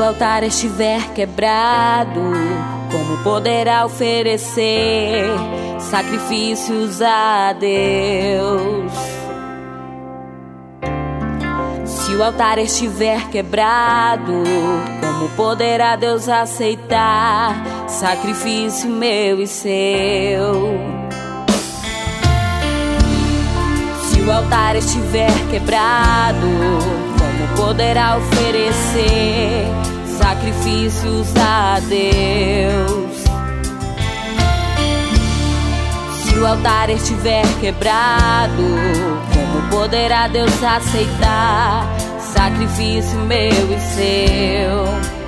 altar estiver quebrado, como poderá oferecer sacrifícios a Deus? Se o altar estiver quebrado, como poderá Deus aceitar sacrifício meu e seu? Se o altar estiver quebrado, como poderá oferecer sacrifícios a Deus? Se o altar estiver quebrado, como poderá Deus aceitar sacrifício meu e seu?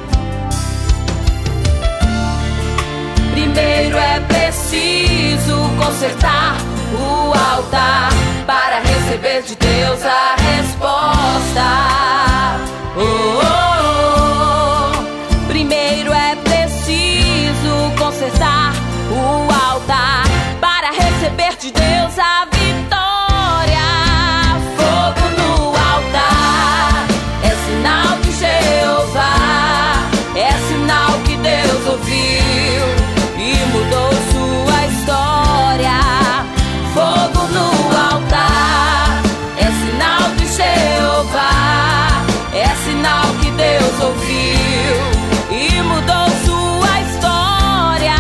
Primeiro é preciso consertar o altar para receber de Deus a resposta. Primeiro é preciso consertar o altar para receber de Deus a vitória. Fogo no altar é sinal de Jeová, é sinal que Deus ouviu e mudou sua história. Fogo no altar é sinal de Jeová, é sinal que Deus ouviu e mudou sua história.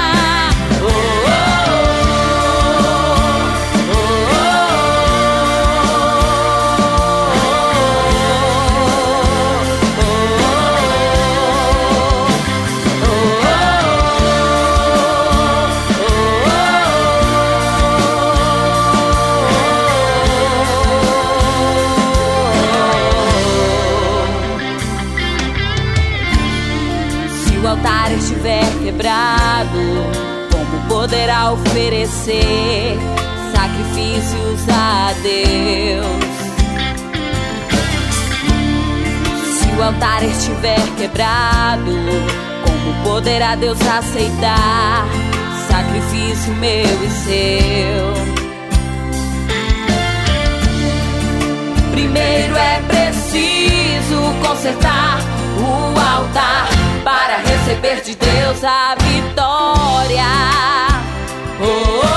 Se o altar estiver quebrado, como poderá oferecer sacrifícios a Deus? Se o altar estiver quebrado, como poderá Deus aceitar sacrifício meu e seu? Primeiro é preciso consertar o altar para receber de Deus a vitória.